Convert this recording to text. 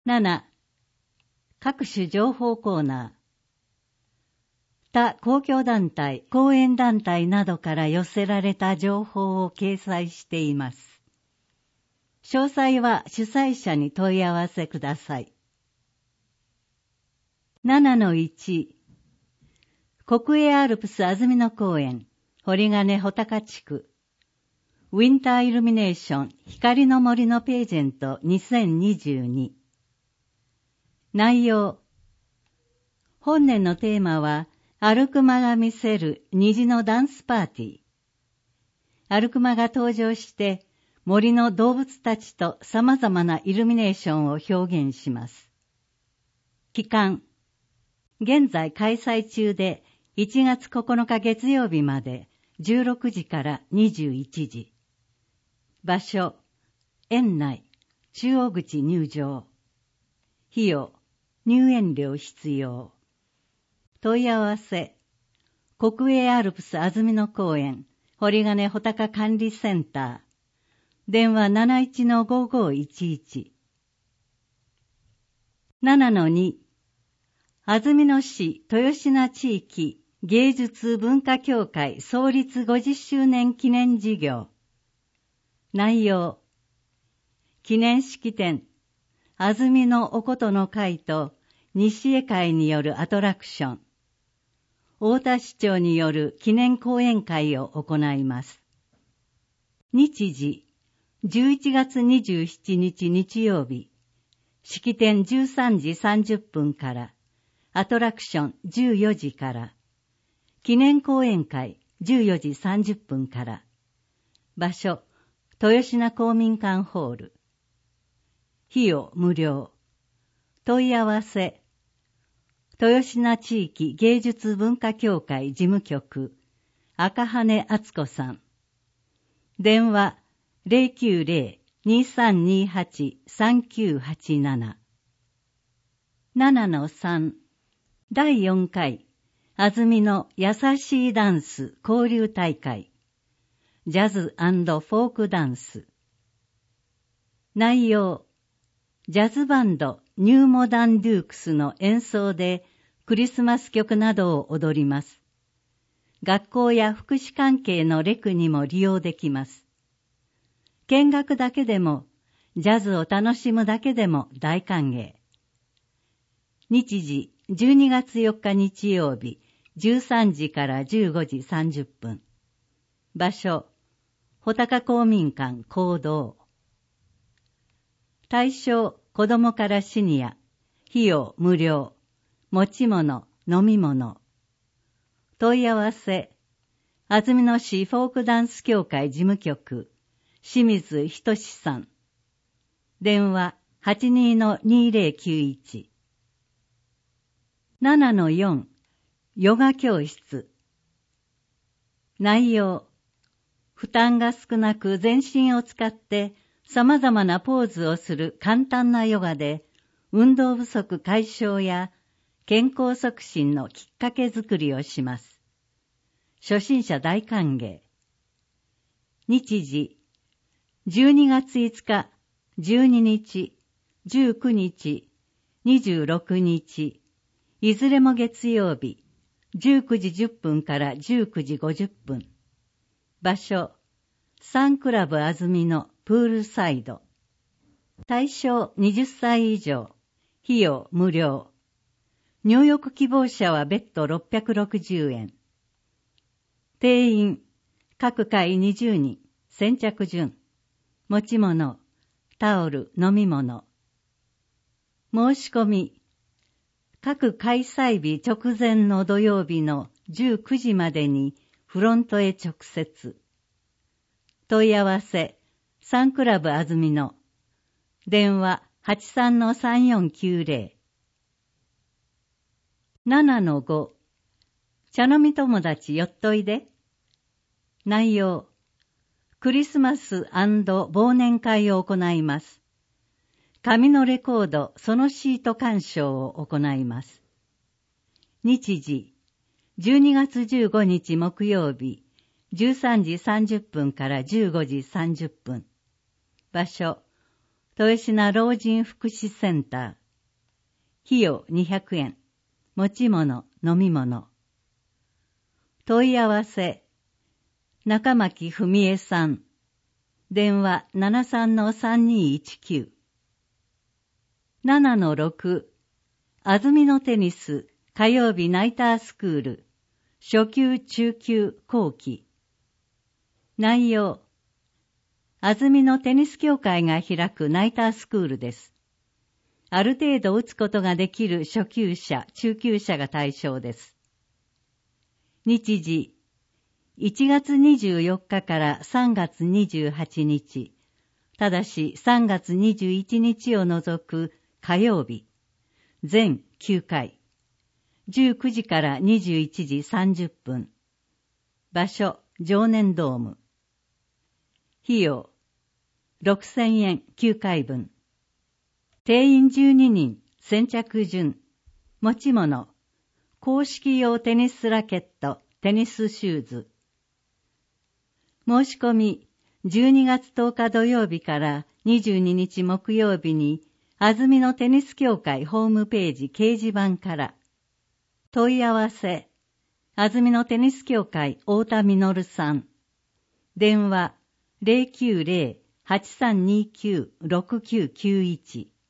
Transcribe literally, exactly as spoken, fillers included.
なな、各種情報コーナー。他公共団体、講演団体などから寄せられた情報を掲載しています。詳細は主催者に問い合わせください。ななのいち、国営アルプス安曇野公園、堀金穂高地区、ウィンターイルミネーション光の森のページェントにせんにじゅうに。内容。本年のテーマは、アルクマが見せる虹のダンスパーティー。アルクマが登場して森の動物たちと様々なイルミネーションを表現します。期間。現在開催中でいちがつここのか月曜日までじゅうろくじからにじゅういちじ。場所。園内。中央口入場。費用。入園料必要。問い合わせ。国営アルプス安曇野公園、堀金穂高管理センター。電話 なないちのごごいちいち。ななのに、安曇野市豊品地域芸術文化協会創立ごじゅっしゅうねん記念事業。内容。記念式典、安曇野おことの会と西江会によるアトラクション。太田市長による記念講演会を行います。日時、じゅういちがつにじゅうしちにち日曜日、式典じゅうさんじさんじゅっぷんから、アトラクションじゅうよじから、記念講演会じゅうよじさんじゅっぷんから、場所、豊品公民館ホール。費用無料。問い合わせ、豊品地域芸術文化協会事務局、赤羽敦子さん。電話 ゼロきゅうゼロ にさんにはち さんきゅうはちなな。ななのさん、だいよんかい、安曇野優しいダンス交流大会、ジャズ&フォークダンス。内容、ジャズバンドニューモダンデュークスの演奏でクリスマス曲などを踊ります。学校や福祉関係のレクにも利用できます。見学だけでも、ジャズを楽しむだけでも大歓迎。日時、じゅうにがつよっか日曜日、じゅうさんじからじゅうごじさんじゅっぷん。場所、穂高公民館講堂。対象、子供からシニア。費用無料。持ち物、飲み物。問い合わせ。安曇野市フォークダンス協会事務局、清水仁さん。電話 はちにのにぜろきゅういち。ななのよん、ヨガ教室。内容。負担が少なく全身を使って様々なポーズをする簡単なヨガで、運動不足解消や健康促進のきっかけづくりをします。初心者大歓迎。日時、じゅうにがついつか、じゅうににち、じゅうくにち、にじゅうろくにち、いずれも月曜日、じゅうくじじゅっぷんからじゅうくじごじゅっぷん。場所、サンクラブ安曇野プールサイド。対象はたち以上。費用無料。入浴希望者は別途ろっぴゃくろくじゅうえん。定員、各回にじゅうにん、先着順。持ち物、タオル、飲み物。申し込み、各開催日直前の土曜日のじゅうくじまでにフロントへ直接。問い合わせ、サンクラブ安曇野。電話 はちさんのさんよんきゅうぜろ。ななのご、茶飲み友達よっといで。内容、クリスマス&忘年会を行います。紙のレコードそのシート鑑賞を行います。日時、じゅうにがつじゅうごにち木曜日、じゅうさんじさんじゅっぷんからじゅうごじさんじゅっぷん。場所、 豊品老人福祉センター。費用にひゃくえん。持ち物、飲み物。問い合わせ、中巻文江さん。電話 ななさんのさんにいちきゅう。ななのろく、安曇野テニス火曜日ナイタースクール。初級、中級、後期。内容、安曇野テニス協会が開くナイタースクールです。ある程度打つことができる初級者、中級者が対象です。日時、いちがつにじゅうよっかからさんがつにじゅうはちにち、ただしさんがつにじゅういちにちを除く火曜日、全きゅうかい、じゅうくじからにじゅういちじさんじゅっぷん。場所、常念ドーム。費用、ろくせんえんきゅうかいぶん。定員じゅうににん、先着順。持ち物、公式用テニスラケット、テニスシューズ。申し込み、じゅうにがつとおか土曜日からにじゅうににち木曜日に、安曇野テニス協会ホームページ掲示板から。問い合わせ、安曇野テニス協会太田実さん。電話 ゼロきゅうゼロ はちさんにきゅう ろくきゅうきゅういち。